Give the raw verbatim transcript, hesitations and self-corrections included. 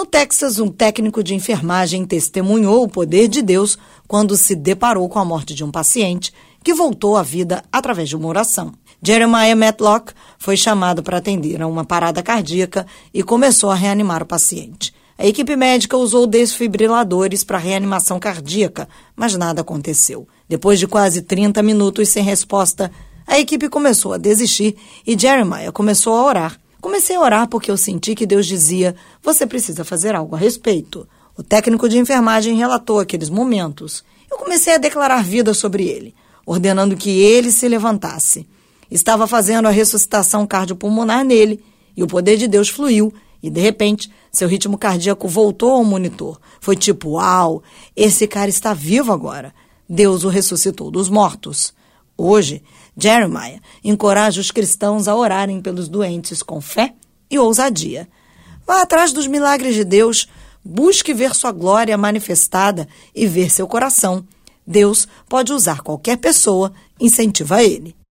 No Texas, um técnico de enfermagem testemunhou o poder de Deus quando se deparou com a morte de um paciente que voltou à vida através de uma oração. Jeremiah Matlock foi chamado para atender a uma parada cardíaca e começou a reanimar o paciente. A equipe médica usou desfibriladores para reanimação cardíaca, mas nada aconteceu. Depois de quase trinta minutos sem resposta, a equipe começou a desistir e Jeremiah começou a orar. Comecei a orar porque eu senti que Deus dizia, você precisa fazer algo a respeito. O técnico de enfermagem relatou aqueles momentos. Eu comecei a declarar vida sobre ele, ordenando que ele se levantasse. Estava fazendo a ressuscitação cardiopulmonar nele e o poder de Deus fluiu e, de repente, seu ritmo cardíaco voltou ao monitor. Foi tipo, uau, esse cara está vivo agora. Deus o ressuscitou dos mortos. Hoje, Jeremiah encoraja os cristãos a orarem pelos doentes com fé e ousadia. Vá atrás dos milagres de Deus, busque ver sua glória manifestada e ver seu coração. Deus pode usar qualquer pessoa, incentiva ele.